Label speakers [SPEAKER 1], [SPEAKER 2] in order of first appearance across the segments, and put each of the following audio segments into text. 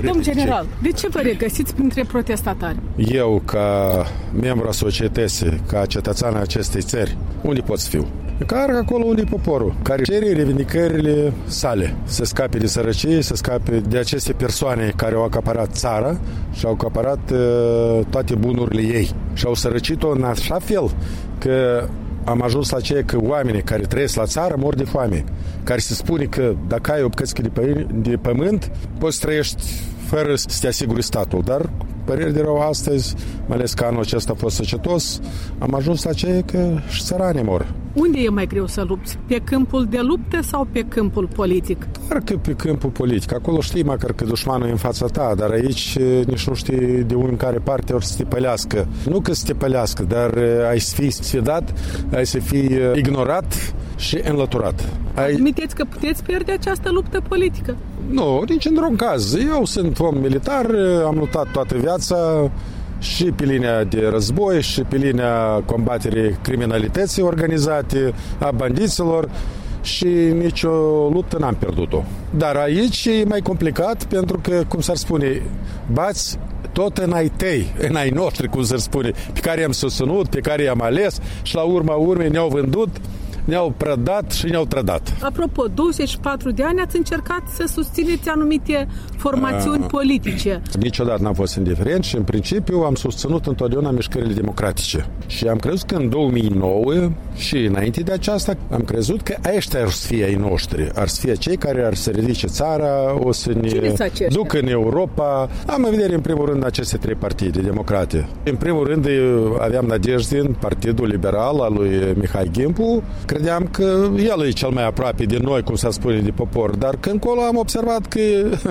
[SPEAKER 1] Domn general, de ce vă regăsiți printre protestatari?
[SPEAKER 2] Eu, ca membru a societății, ca cetățean acestei țări, unde pot să fiu? Care acolo unde e poporul, care cere revendicările sale, să scape de sărăcie, să scape de aceste persoane care au acaparat țara și au acaparat toate bunurile ei și au sărăcit-o în așa fel că am ajuns la ceea că oamenii care trăiesc la țară mor de foame, care se spune că dacă ai o bucățică de pământ, poți să trăiești fără să te asiguri statul, dar păreri de rău astăzi, mai ales că anul acesta a fost săcetos, am ajuns la ceea că și țăranii mor.
[SPEAKER 1] Unde e mai greu să lupți? Pe câmpul de lupte sau pe câmpul politic?
[SPEAKER 2] Doar că pe câmpul politic. Acolo știi măcar că dușmanul e în fața ta, dar aici nici nu știi de în care parte ori să te pălească. Nu că să te pălească, dar ai să fii sfidat, ai să fii ignorat și înlăturat.
[SPEAKER 1] Admiteți că puteți pierde această luptă politică?
[SPEAKER 2] Nu, nici într-un caz. Eu sunt om militar, am luptat toată viața și pe linia de război și pe linia combaterii criminalității organizate, a bandiților și nicio luptă n-am pierdut-o. Dar aici e mai complicat pentru că, cum s-ar spune, bați tot în ai tăi, în ai noștri, cum s-ar spune, pe care i-am susținut, pe care i-am ales și la urma urmei ne-au vândut, ne-au prădat și ne-au trădat.
[SPEAKER 1] Apropo, 24 de ani ați încercat să susțineți anumite formațiuni politice.
[SPEAKER 2] Niciodată n-am fost indiferent și în principiu am susținut întotdeauna mișcările democratice. Și am crezut că în 2009 și înainte de aceasta am crezut că ăștia ar să fie ai noștri, ar să fie cei care ar să ridice țara, o să ne ducă în Europa. Am în vedere în primul rând aceste trei partide democrate. În primul rând aveam nădejde în Partidul Liberal al lui Mihai Gimpu. Credeam că el e cel mai aproape de noi, cum se spune, de popor, dar când colo am observat că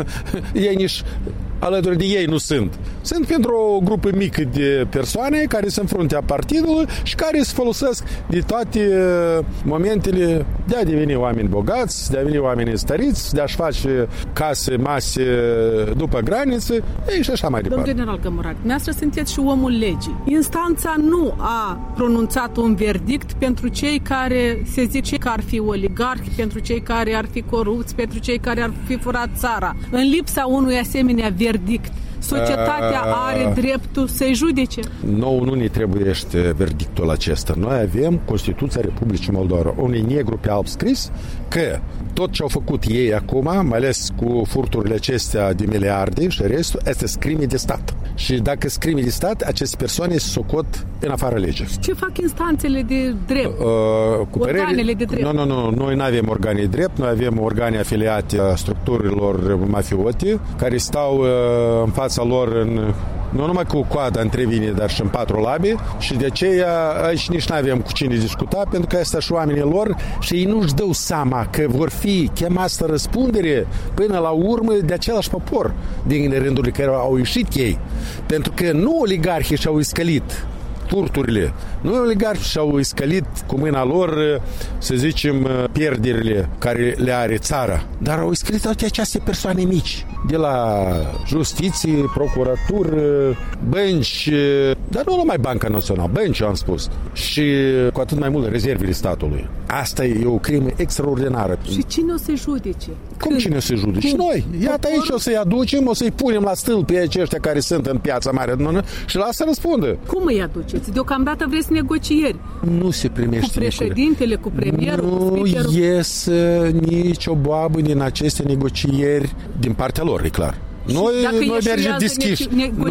[SPEAKER 2] ei nici alături de ei nu sunt. Sunt pentru o grupă mică de persoane care sunt în fruntea partidului și care se folosesc de toate momentele de a deveni oameni bogați, de a deveni oameni stăriți, de a-și face case, mase după granițe, și așa mai departe.
[SPEAKER 1] Domnul general Gămurac, dumneavoastră sunteți și omul legii. Instanța nu a pronunțat un verdict pentru cei care se zice că ar fi oligarhi, pentru cei care ar fi corupți, pentru cei care ar fi furat țara. În lipsa unui asemenea verdict, societatea are dreptul să-i judece?
[SPEAKER 2] Nouă nu ne trebuiește verdictul acesta. Noi avem Constituția Republicii Moldova, unui negru pe alb scris că tot ce au făcut ei acum, mai ales cu furturile acestea de miliarde și restul, este crime de stat. Și dacă sunt crime de stat, aceste persoane se socot în afara legii.
[SPEAKER 1] Ce fac instanțele de drept? Organele de drept?
[SPEAKER 2] Nu. Noi nu avem organe de drept, noi avem organe afiliate a structurilor mafiote, care stau în fața lor nu numai cu coada între vine, dar și în patru labe și de aceea aici nici nu avem cu cine discuta, pentru că astea și oamenii lor și ei nu-și dau seama că vor fi chemați la răspundere până la urmă de același popor din rândurile care au ieșit ei. Pentru că nu oligarhii și-au iscălit furturile, nu oligarhii și-au iscălit cu mâna lor, să zicem, pierderile care le are țara, dar au iscălit toate aceste persoane mici, de la justiție, procuratură, bănci, dar nu numai Banca Națională, bănci, am spus, și cu atât mai mult rezervele statului. Asta e o crimă extraordinară.
[SPEAKER 1] Și cine o să judece?
[SPEAKER 2] Cum cine o să judece? Și noi. Iată aici o să-i aducem, o să-i punem la stâlp pe aceștia care sunt în piața mare și la să răspundă.
[SPEAKER 1] Cum îi aduceți? Deocamdată vreți negocieri.
[SPEAKER 2] Nu se primește
[SPEAKER 1] cu președintele, cu premierul, cu speakerul.
[SPEAKER 2] Nu iese nicio boabă din aceste negocieri din partea lor, e clar. Noi mergem deschis.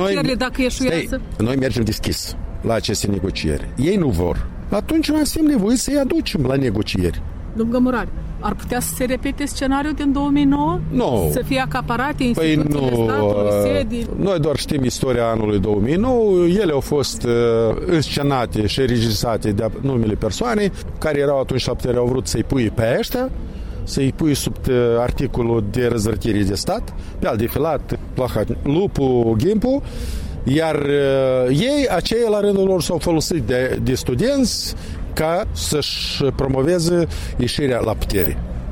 [SPEAKER 2] Noi mergem deschis la aceste negocieri. Ei nu vor. Atunci noi avem nevoie să-i aducem la negocieri.
[SPEAKER 1] Domnul Gămurac, ar putea să se repete scenariul din 2009?
[SPEAKER 2] Nu.
[SPEAKER 1] Să fie acaparate instituțiile statului, sedii?
[SPEAKER 2] Noi doar știm istoria anului 2009. Ele au fost înscenate și regizate de numele persoane care erau atunci la putere, au vrut să-i pui pe ăștia, să-i pui sub articolul de răzvrătire de stat, pe al defilat Lupu, Gimpu, iar ei, aceia la rândul lor s-au folosit de studenți ca să-și promoveze ieșirea la putere.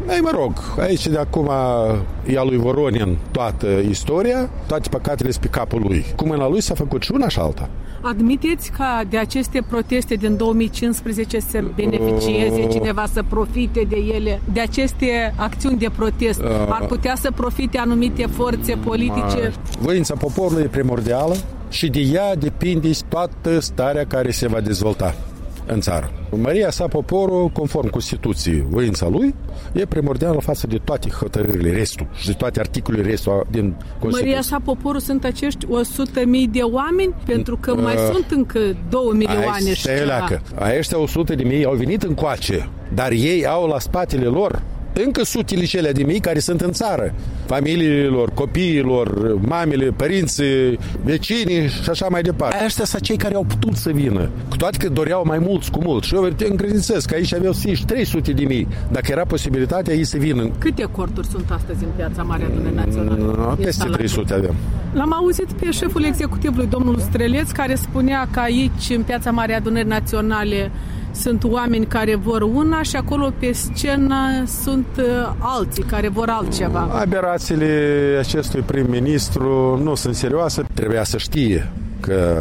[SPEAKER 2] Ei, mă rog, aici de acum e a lui Voronin toată istoria, toate păcatele sunt pe capul lui. Cu mâna lui s-a făcut și una și alta.
[SPEAKER 1] Admiteți ca de aceste proteste din 2015 să beneficieze cineva, să profite de ele, de aceste acțiuni de protest? Ar putea să profite anumite forțe politice?
[SPEAKER 2] Voința poporului e primordială și de ea depinde toată starea care se va dezvolta în țară. Măria sa poporul, conform Constituției, voința lui, e primordială față de toate hotărârile, restul și de toate articolele restul din Constituție.
[SPEAKER 1] Măria sa poporul sunt acești 100.000 de oameni? Pentru că mai sunt încă 2 milioane și ceva.
[SPEAKER 2] Aceștia 100.000 au venit încoace, dar ei au la spatele lor încă sutele cele de mii care sunt în țară. Familiile lor, copiilor, mamele, părinții, vecinii și așa mai departe. Aceștia sunt cei care au putut să vină. Cu toate că doreau mai mulți cu mult. Și eu te încredințez că aici aveau 300.000. Dacă era posibilitatea, ei să vină.
[SPEAKER 1] Câte corturi sunt astăzi în Piața Mare Adunării Naționale?
[SPEAKER 2] Peste 300 avem.
[SPEAKER 1] L-am auzit pe șeful executivului, domnul Streleț, care spunea că aici, în Piața Mare Adunării Naționale, sunt oameni care vor una și acolo pe scenă sunt alții care vor altceva.
[SPEAKER 2] Aberațiile acestui prim-ministru nu sunt serioase. Trebuia să știe că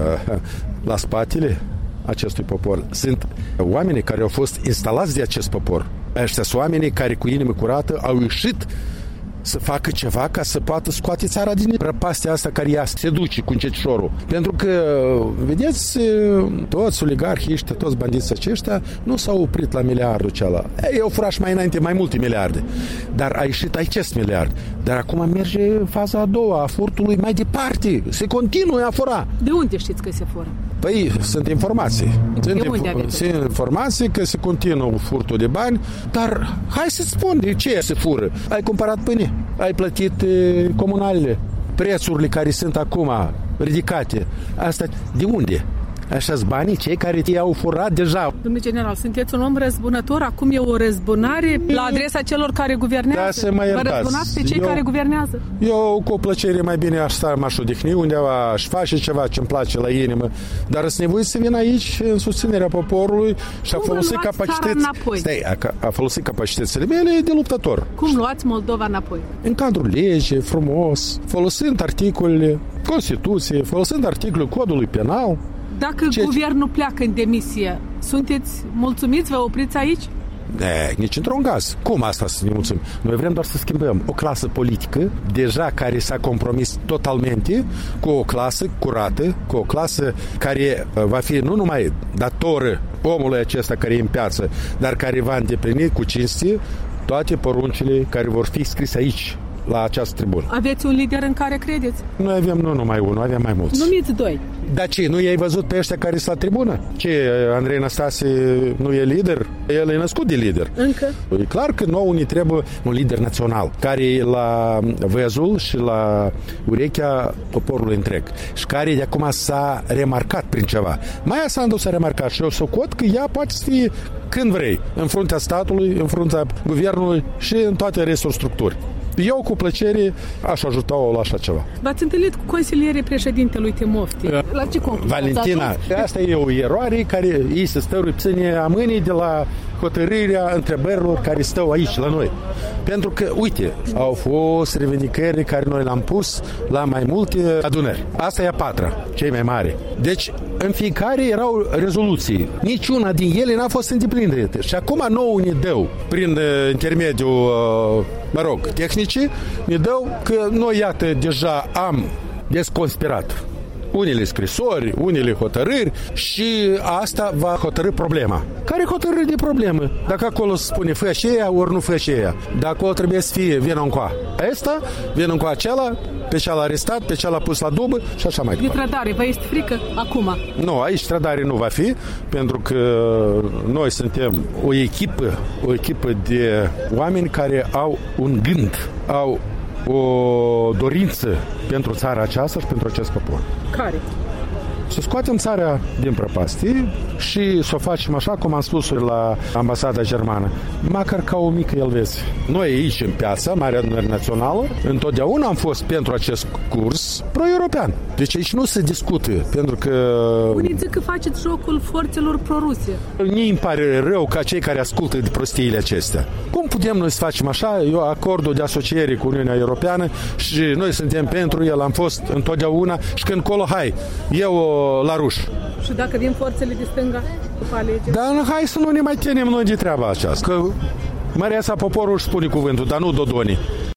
[SPEAKER 2] la spatele acestui popor sunt oamenii care au fost instalați de acest popor. Ăștia sunt oamenii care cu inimă curată au ieșit să facă ceva ca să poată scoate țara din prăpastia asta care ea se duce cu încetșorul. Pentru că, vedeți, toți oligarhii ăștia, toți bandiții aceștia nu s-au oprit la miliardul ceala. Ei au furat și mai înainte mai multe miliarde. Dar a ieșit acest miliard. Dar acum merge faza a doua a furtului mai departe. Se continuă a fura.
[SPEAKER 1] De unde știți că se fură?
[SPEAKER 2] Păi, sunt informații. Sunt informații că se continuă furtul de bani, dar hai să-ți spun de ce se fură. Ai cumpărat pâine, ai plătit comunalele, prețurile care sunt acum ridicate. Asta de unde? Așa-s banii cei care i-au furat deja.
[SPEAKER 1] Domnule general, sunteți un om răzbunător? Acum e o răzbunare la adresa celor care guvernează?
[SPEAKER 2] Da, să mă iertați.
[SPEAKER 1] Vă răzbunați pe cei care guvernează?
[SPEAKER 2] Eu cu plăcere mai bine aș sta, m-aș odihni undeva, aș face ceva ce-mi place la inimă, dar sunt nevoit să vin aici în susținerea poporului și a folosit a folosit capacitățile mele de luptător.
[SPEAKER 1] Cum luați Moldova înapoi?
[SPEAKER 2] În cadrul legii, frumos, folosind articolele Constituției, folosind articolul Codului Penal.
[SPEAKER 1] Dacă guvernul pleacă în demisie, sunteți mulțumiți? Vă opriți aici?
[SPEAKER 2] Nici într-un caz. Cum asta să ne mulțumim? Noi vrem doar să schimbăm o clasă politică, deja care s-a compromis totalmente cu o clasă curată, cu o clasă care va fi nu numai datoră omului acesta care e în piață, dar care va îndeplini cu cinste toate poruncile care vor fi scrise aici, la această tribună.
[SPEAKER 1] Aveți un lider în care credeți?
[SPEAKER 2] Noi avem nu numai unul, avem mai mulți.
[SPEAKER 1] Numiți 2.
[SPEAKER 2] Dar ce, nu i-ai văzut pe ăștia care sunt la tribună? Ce, Andrei Năstase nu e lider? El e născut de lider.
[SPEAKER 1] Încă?
[SPEAKER 2] E clar că nouă ne trebuie un lider național, care la văzul și la urechea poporului întreg și care de acum s-a remarcat prin ceva. Maia Sandu s-a remarcat și eu socot că ea poate să fie când vrei, în fruntea statului, în fruntea guvernului și în toate restul structuri. Eu cu plăcere aș ajuta-o la așa ceva.
[SPEAKER 1] V-ați întâlnit cu consilierii președintelui Timofti. La ce concluzie?
[SPEAKER 2] Valentina, asta e o eroare care ei se stăruține a mâinii de la hotărârea întrebărilor care stau aici la noi. Pentru că, uite, au fost revendicări care noi le-am pus la mai multe adunări. Asta e a patra, cei mai mari. Deci, în fiecare erau rezoluții. Niciuna din ele n-a fost îndeplinită. Și acum nouă ne dau, prin intermediul, tehnicii, ne dau că noi, iată, deja am desconspirat unele scrisori, unele hotărâri și asta va hotărî problema. Care hotărâri de problemă? Dacă acolo se spune fă și ea, ori nu fă și ea. Dacă acolo trebuie să fie, vină încoa ăsta, vină încoa acela, pe cealaltă arestat, pe cealaltă pus la dubă și așa mai departe.
[SPEAKER 1] De trădare, vă este frică acum?
[SPEAKER 2] Nu, aici trădare nu va fi, pentru că noi suntem o echipă de oameni care au un gând, au o dorință pentru țara aceasta și pentru acest popor.
[SPEAKER 1] Care?
[SPEAKER 2] Să scoatem țara din prăpastii și să o facem așa cum am spus la ambasada germană, măcar ca o mică Elveție. Noi aici, în piața Marea Adunării Națională, întotdeauna am fost pentru acest curs pro-european. Deci aici nu se discută, pentru că...
[SPEAKER 1] Unii zic că faceți jocul forțelor pro-Rusie.
[SPEAKER 2] Mie îmi pare rău ca cei care ascultă de prostiile acestea. Cum putem noi să facem așa? Eu acordul de asociere cu Uniunea Europeană și noi suntem pentru el, am fost întotdeauna și când colo, hai, eu la ruș.
[SPEAKER 1] Și dacă vin forțele de stânga după alegeri?
[SPEAKER 2] Dar hai să nu ne mai ținem noi de treaba aceasta, că Maria sa poporul își spune cuvântul, dar nu Dodoni.